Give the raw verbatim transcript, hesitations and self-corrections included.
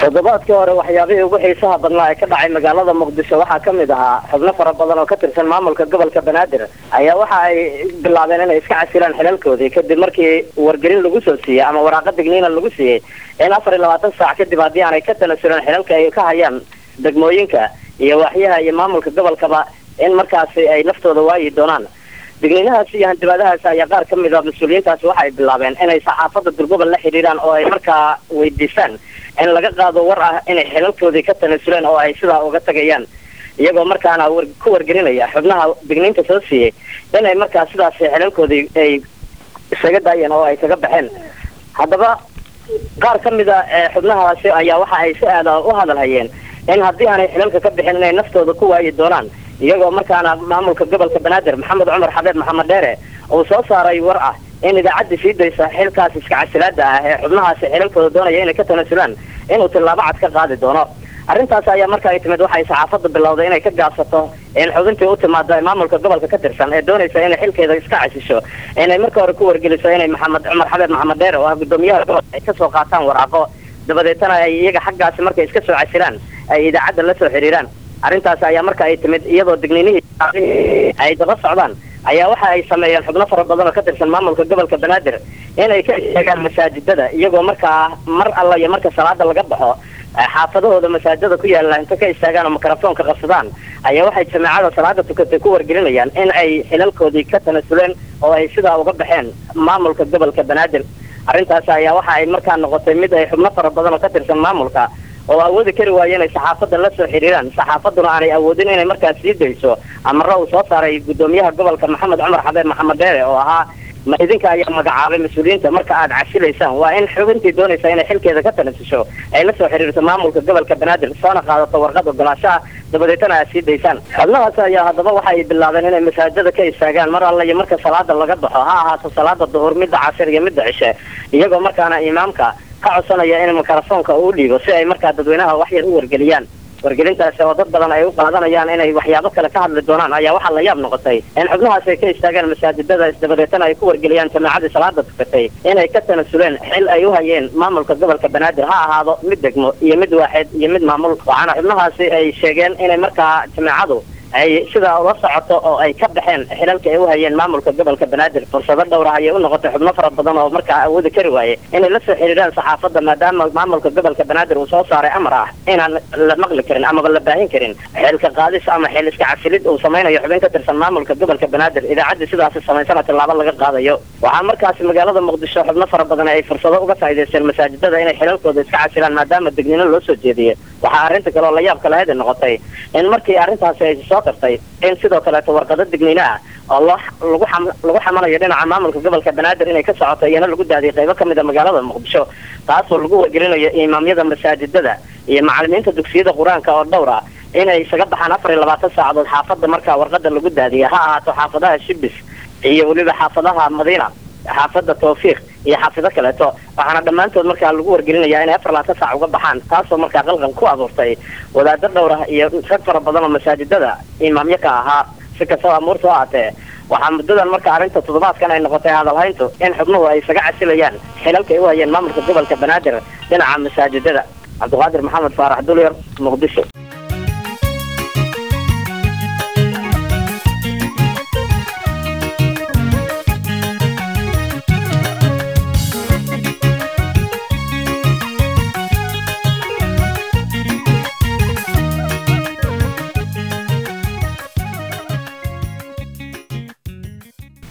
toddobaadkii hore waxyaabihii ugu xiisaha badnaa ee ka dhacay magaalada muqdisho waxaa ka mid ahaa xubno fara badan oo ka tirsan maamulka gobolka banaadir ayaa waxa ay bilaabeen inay iska casilaan xilalkoodii kadib markii wargelin lagu soo siiyey ama waraaqa digniina lagu siiyey in afar iyo labaatan saac kadib haddii aanay ka tanasulaan xilalka ay ka hayaan degmooyinka iyo waaxyaha iyo maamulka gobolkaba in markaasi ay naftooda waayi doonaan. digniinahaasi iyo hanjabaadahaasi ayaa qaar ka mid a mas-uuliyiintaasi waxa ay bilaabeen inay saxaafadda durgobol la xidhiidhaan oo ay markaa weydiisaan in laga qaado war ah inay xilalkoodii ka tanasuleen oo ay sidaa uga tagayaan, iyagoo markaana ku wargelinaya xubnaha digniinta soo siiyey inay markaa sidaas xilalkoodii ay isaga daayeen oo ay kaga baxeen. haddaba qaar ka mid a xubnahaasi ayaa waxa ay si aada u hadalhayeen in haddii aanay xilalka ka bixin inay naftooda ku waayi doonaan, iyagoo markaana maamulka gobolka banaadir maxamed cumar xabeeb maxamed dheere uu soo saaray war ah in idaacadda sii daysa xilkaas iska casilaada ah ee xubnahaasi xilalkooda doonaya inay ka tanasulaan inuu tillaabo cad ka qaadi doono. arrintaas ayaa marka ay timid waxay saxaafadda bilowday inay ka gaabsato in xubintii u timaada maamulka gobolka ka tirsan ee doonaysa inay xilkeeda iska casisho inay marka hore ku wargeliso inay maxamed cumar xabeeb maxamed dheere oo ah guddoomiyaha gobolka ay kasoo qaataan waraaqo, dabadeetana ay iyaga xaggaasi markay iska soo casilaan ay idaacadda la soo xiriiraan. arrintaas ayaa marka ay timid iyadoo digniinihii ay daba socdaan ayaa waxa ay sameeyeen xubno fara badan oo ka tirsan maamulka gobolka banaadir inay ka istaagaan masaajidada, iyagoo markaa mar alla iyo marka salaada laga baxo xaafadahooda masaajidada ku yaalla inta ka istaagaan oo mikrofoonka qabsadaan ayaa waxay jamaacada salaada tukatay ku wargelinayaan in ay xilalkoodii ka tanasuleen oo ay sidaa uga baxeen maamulka gobolka banaadir. arrintaas ayaa waxa ay markaa noqotay mid ay xubno fara badan oo ka tirsan maamulka oo awoodi kari waaye inay saxaafadda la soo xiriiraan, saxaafadduna aanay awoodin inay markaas sii dayso amaro uu soo saaray guddoomiyaha gobolka maxamed cumar xabeeb maxamed dheere oo ahaa ma idinka ayaa magacaabay mas-uuliyiinta marka aad casilaysaan waa in xubintii doonaysa inay xilkeeda ka tanasisho ay la soo xiriirto maamulka gobolka banaadir soona qaadato warqad ogolaashaha, dabadeetana aad sii daysaan. xubnahaas ayaa haddaba waxa ay bilaabeen inay masaajidada ka istaagaan mar alla iyo marka salaada laga baxo, ha ahaato salaada duhur, midda casir iyo midda cishe, iyagoo markaana imaamka ka codsanaya in mikrofoonka uu dhiibo si ay markaa dadweynaha wax yar u wargeliyaan. wargelintaasi oo dad badan ay u qaadanayaan inay waxyaabo kale ka hadli doonaan ayaa waxaa la yaab noqotay in xubnahaas ay ka istaagaan masaajidada isdabadeetana ay ku wargeliyaan jamaacadii salaada tukatay inay ka tanasuleen xil ay u hayeen maamulka gobolka banaadir, ha ahaado mid degmo iyo mid waaxid iyo mid maamul. waxaana xubnahaasi ay sheegeen inay markaa jamaacadu ay sidaa ula socoto oo ay ka baxeen xilalka ay u hayeen maamulka gobolka banaadir. fursado dhowr ah ayay u noqotay xubno fara badan oo markaa awoodi kari waaye inay la soo xiriiraan saxaafadda maadaama maamulka gobolka banaadir uu soo saaray amar ah inaan la maqli karin amaba la baahin karin xilka qaadis ama xil iska casilid uu samaynayo xubin ka tirsan maamulka gobolka banaadir, idaacaddii sidaasi samaysana tillaabo laga qaadayo. waxaa markaasi magaalada muqdisho xubno fara badan ay fursado uga faa'iidaysteen masaajidada inay xilalkooda iska casilaan maadaama digniino loo soo jeediyey. waxaa arrinta kale oo la yaab kale hedi noqotay in markii arrintaasi ay soo tartay in sidoo kaleeto warqado digniino ah oo lo lagu xam lagu xamalayo dhinaca maamulka gobolka banaadir inay ka socoto iyana lagu daadiyay qaybo ka mid a magaalada muqdisho, taasoo lagu wargelinayo imaamyada masaajidada iyo macalimiinta dugsiyada qur-aanka oo dhowr ah inay isaga baxaan afar iyo labaatan saacadood xaafadda markaa warqada lagu daadiyay, ha ahaato xaafadaha shibis iyo weliba xaafadaha madiina, xaafadda tawfiiq iyo xaafido kaleeto. waxaana dhammaantood markaa lagu wargelinayaa inay afar labaatan saac uga baxaan, taasoo markaa qalqal ku abuurtay wadaado dhowr ah iyo rag fara badan oo masaajidada imaamyo ka ahaa. si kastaba amuurta oo aatee waxaa muddadan marka arrinta toddobaadkan ay noqotay hadalhayntu in xubnuhu ay isaga casilayaan xilalka ay u hayeen maamulka gobolka banaadir dhinaca masaajidada. cabdiqaadir maxamed faarax dulyar, muqdisho.